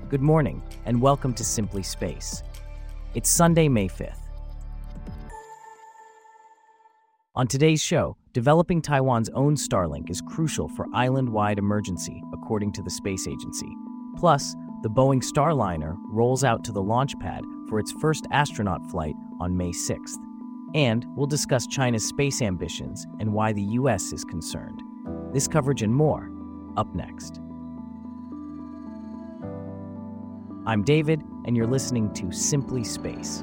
Good morning, and welcome to Simply Space. It's Sunday, May 5th. On today's show, developing Taiwan's own Starlink is crucial for island-wide emergency, according to the space agency. Plus, the Boeing Starliner rolls out to the launch pad for its first astronaut flight on May 6th. And we'll discuss China's space ambitions and why the U.S. is concerned. This coverage and more, up next. I'm David, and you're listening to Simply Space.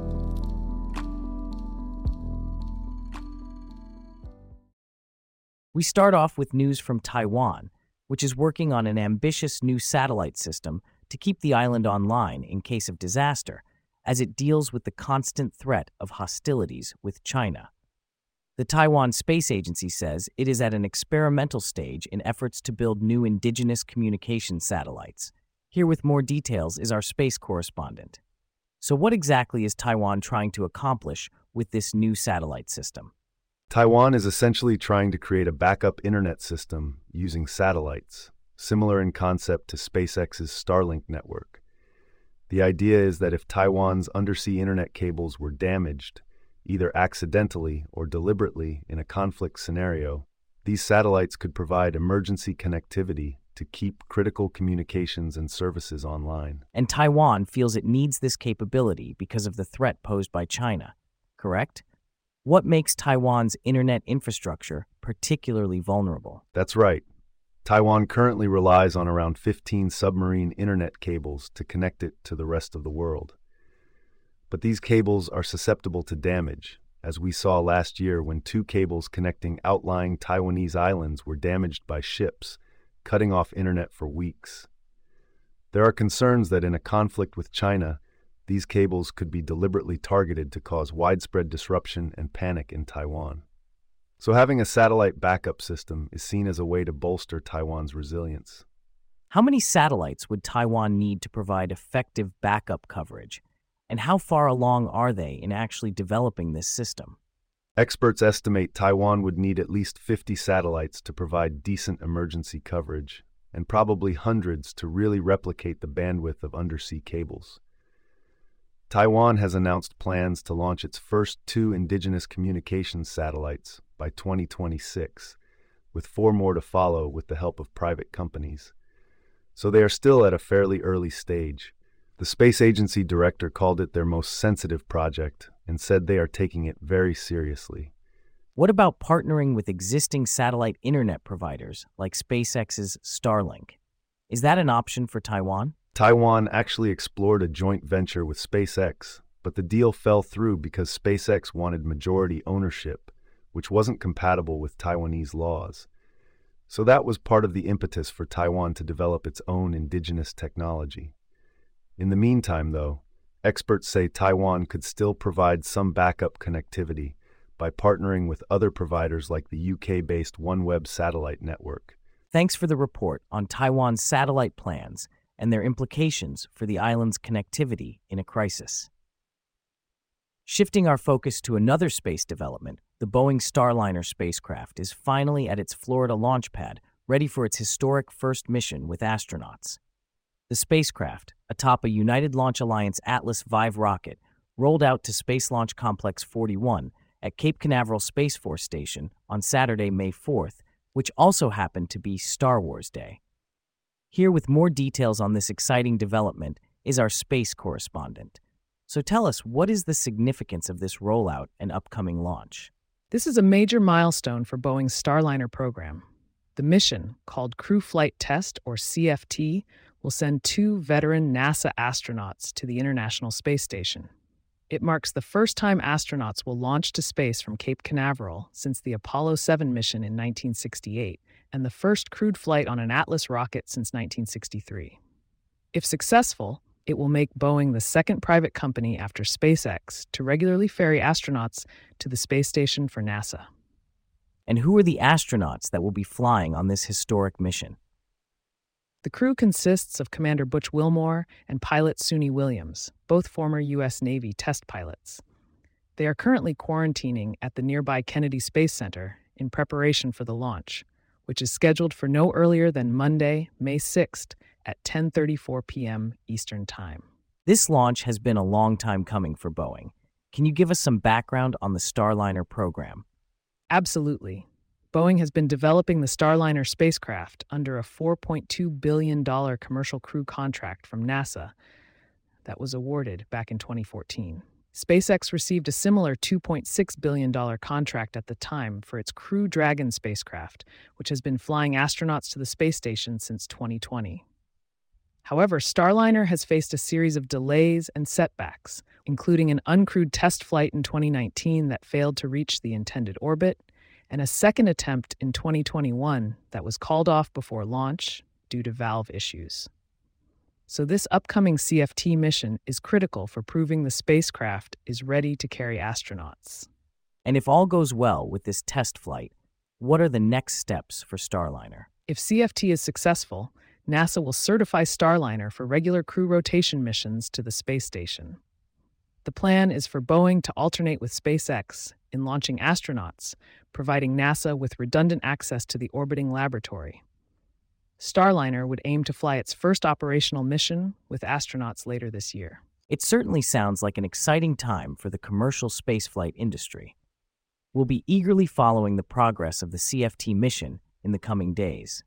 We start off with news from Taiwan, which is working on an ambitious new satellite system to keep the island online in case of disaster, as it deals with the constant threat of hostilities with China. The Taiwan Space Agency says it is at an experimental stage in efforts to build new indigenous communication satellites. Here with more details is our space correspondent. So what exactly is Taiwan trying to accomplish with this new satellite system? Taiwan is essentially trying to create a backup internet system using satellites, similar in concept to SpaceX's Starlink network. The idea is that if Taiwan's undersea internet cables were damaged, either accidentally or deliberately in a conflict scenario, these satellites could provide emergency connectivity to keep critical communications and services online. And Taiwan feels it needs this capability because of the threat posed by China, correct? What makes Taiwan's internet infrastructure particularly vulnerable? That's right. Taiwan currently relies on around 15 submarine internet cables to connect it to the rest of the world. But these cables are susceptible to damage, as we saw last year when 2 cables connecting outlying Taiwanese islands were damaged by ships, cutting off internet for weeks. There are concerns that in a conflict with China, these cables could be deliberately targeted to cause widespread disruption and panic in Taiwan. So having a satellite backup system is seen as a way to bolster Taiwan's resilience. How many satellites would Taiwan need to provide effective backup coverage? And how far along are they in actually developing this system? Experts estimate Taiwan would need at least 50 satellites to provide decent emergency coverage, and probably hundreds to really replicate the bandwidth of undersea cables. Taiwan has announced plans to launch its first 2 indigenous communications satellites by 2026, with 4 more to follow with the help of private companies. So they are still at a fairly early stage. The space agency director called it their most sensitive project and said they are taking it very seriously. What about partnering with existing satellite internet providers like SpaceX's Starlink? Is that an option for Taiwan? Taiwan actually explored a joint venture with SpaceX, but the deal fell through because SpaceX wanted majority ownership, which wasn't compatible with Taiwanese laws. So that was part of the impetus for Taiwan to develop its own indigenous technology. In the meantime, though, experts say Taiwan could still provide some backup connectivity by partnering with other providers like the UK-based OneWeb satellite network. Thanks for the report on Taiwan's satellite plans and their implications for the island's connectivity in a crisis. Shifting our focus to another space development, the Boeing Starliner spacecraft is finally at its Florida launch pad, ready for its historic first mission with astronauts. The spacecraft, atop a United Launch Alliance Atlas V rocket, rolled out to Space Launch Complex 41 at Cape Canaveral Space Force Station on Saturday, May 4th, which also happened to be Star Wars Day. Here with more details on this exciting development is our space correspondent. So tell us, what is the significance of this rollout and upcoming launch? This is a major milestone for Boeing's Starliner program. The mission, called Crew Flight Test, or CFT, will send 2 veteran NASA astronauts to the International Space Station. It marks the first time astronauts will launch to space from Cape Canaveral since the Apollo 7 mission in 1968, and the first crewed flight on an Atlas rocket since 1963. If successful, it will make Boeing the second private company after SpaceX to regularly ferry astronauts to the space station for NASA. And who are the astronauts that will be flying on this historic mission? The crew consists of Commander Butch Wilmore and pilot Suni Williams, both former U.S. Navy test pilots. They are currently quarantining at the nearby Kennedy Space Center in preparation for the launch, which is scheduled for no earlier than Monday, May 6th at 10:34 p.m. Eastern Time. This launch has been a long time coming for Boeing. Can you give us some background on the Starliner program? Absolutely. Boeing has been developing the Starliner spacecraft under a $4.2 billion commercial crew contract from NASA that was awarded back in 2014. SpaceX received a similar $2.6 billion contract at the time for its Crew Dragon spacecraft, which has been flying astronauts to the space station since 2020. However, Starliner has faced a series of delays and setbacks, including an uncrewed test flight in 2019 that failed to reach the intended orbit, and a second attempt in 2021 that was called off before launch due to valve issues. So this upcoming CFT mission is critical for proving the spacecraft is ready to carry astronauts. And if all goes well with this test flight, what are the next steps for Starliner? If CFT is successful, NASA will certify Starliner for regular crew rotation missions to the space station. The plan is for Boeing to alternate with SpaceX in launching astronauts, providing NASA with redundant access to the orbiting laboratory. Starliner would aim to fly its first operational mission with astronauts later this year. It certainly sounds like an exciting time for the commercial spaceflight industry. We'll be eagerly following the progress of the CFT mission in the coming days.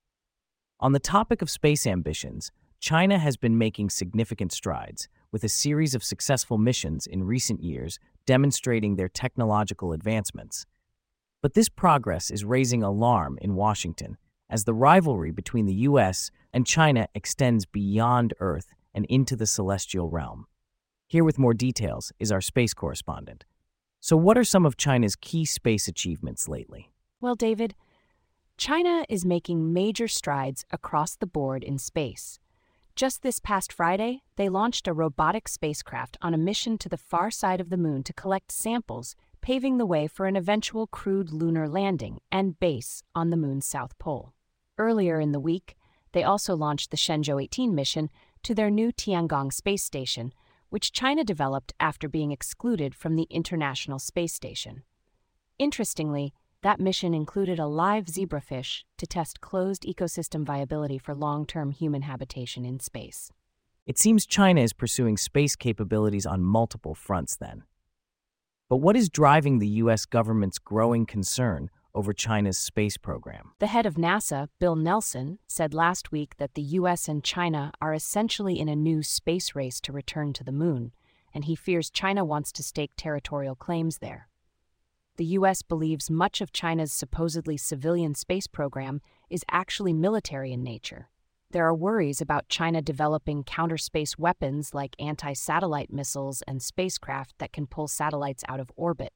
On the topic of space ambitions, China has been making significant strides, with a series of successful missions in recent years demonstrating their technological advancements. But this progress is raising alarm in Washington, as the rivalry between the U.S. and China extends beyond Earth and into the celestial realm. Here with more details is our space correspondent. So what are some of China's key space achievements lately? Well, David, China is making major strides across the board in space. Just this past Friday, they launched a robotic spacecraft on a mission to the far side of the moon to collect samples, paving the way for an eventual crewed lunar landing and base on the moon's south pole. Earlier in the week, they also launched the Shenzhou 18 mission to their new Tiangong space station, which China developed after being excluded from the International Space Station. Interestingly, that mission included a live zebrafish to test closed ecosystem viability for long-term human habitation in space. It seems China is pursuing space capabilities on multiple fronts then. But what is driving the U.S. government's growing concern over China's space program? The head of NASA, Bill Nelson, said last week that the U.S. and China are essentially in a new space race to return to the moon, and he fears China wants to stake territorial claims there. The U.S. believes much of China's supposedly civilian space program is actually military in nature. There are worries about China developing counter-space weapons like anti-satellite missiles and spacecraft that can pull satellites out of orbit.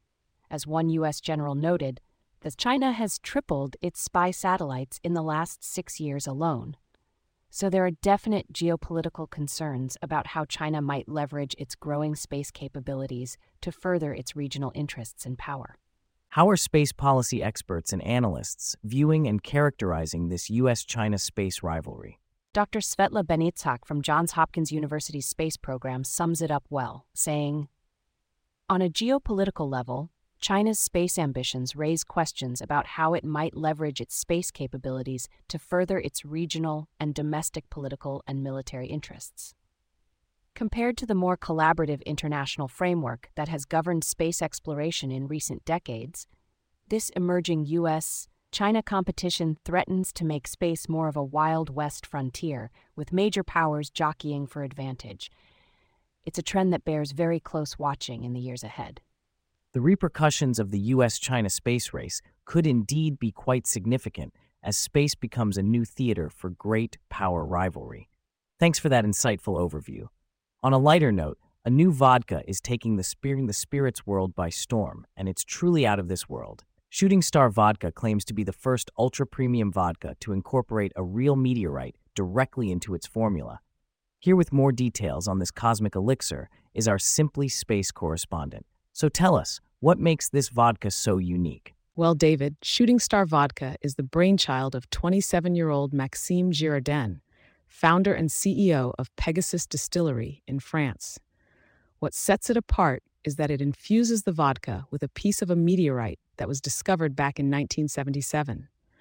As one U.S. general noted, that China has tripled its spy satellites in the last 6 years alone. So there are definite geopolitical concerns about how China might leverage its growing space capabilities to further its regional interests and power. How are space policy experts and analysts viewing and characterizing this U.S.-China space rivalry? Dr. Svetla Benitsak from Johns Hopkins University's space program sums it up well, saying, "On a geopolitical level, China's space ambitions raise questions about how it might leverage its space capabilities to further its regional and domestic political and military interests. Compared to the more collaborative international framework that has governed space exploration in recent decades, this emerging U.S.-China competition threatens to make space more of a Wild West frontier, with major powers jockeying for advantage. It's a trend that bears very close watching in the years ahead." The repercussions of the U.S.-China space race could indeed be quite significant as space becomes a new theater for great power rivalry. Thanks for that insightful overview. On a lighter note, a new vodka is taking the spirits world by storm, and it's truly out of this world. Shooting Star Vodka claims to be the first ultra-premium vodka to incorporate a real meteorite directly into its formula. Here with more details on this cosmic elixir is our Simply Space correspondent. So tell us, what makes this vodka so unique? Well, David, Shooting Star Vodka is the brainchild of 27-year-old Maxime Girardin, founder and CEO of Pegasus Distillery in France. What sets it apart is that it infuses the vodka with a piece of a meteorite that was discovered back in 1977.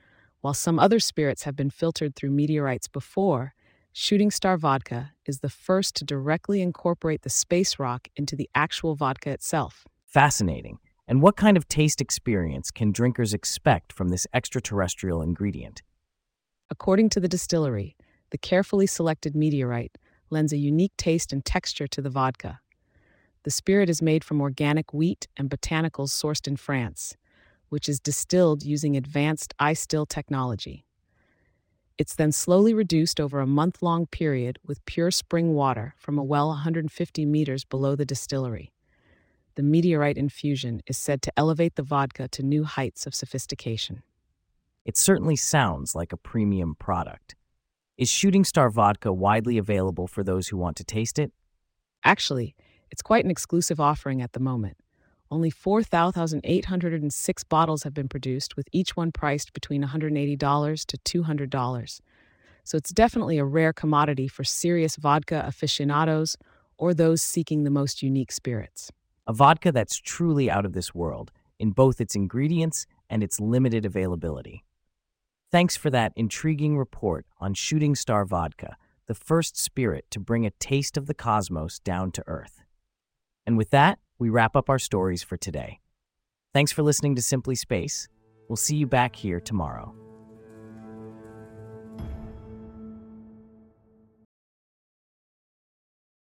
While some other spirits have been filtered through meteorites before, Shooting Star Vodka is the first to directly incorporate the space rock into the actual vodka itself. Fascinating. And what kind of taste experience can drinkers expect from this extraterrestrial ingredient? According to the distillery, the carefully selected meteorite lends a unique taste and texture to the vodka. The spirit is made from organic wheat and botanicals sourced in France, which is distilled using advanced ice-still technology. It's then slowly reduced over a month-long period with pure spring water from a well 150 meters below the distillery. The meteorite infusion is said to elevate the vodka to new heights of sophistication. It certainly sounds like a premium product. Is Shooting Star Vodka widely available for those who want to taste it? Actually, it's quite an exclusive offering at the moment. Only 4,806 bottles have been produced, with each one priced between $180 to $200. So it's definitely a rare commodity for serious vodka aficionados or those seeking the most unique spirits. A vodka that's truly out of this world in both its ingredients and its limited availability. Thanks for that intriguing report on Shooting Star Vodka, the first spirit to bring a taste of the cosmos down to Earth. And with that, we wrap up our stories for today. Thanks for listening to Simply Space. We'll see you back here tomorrow.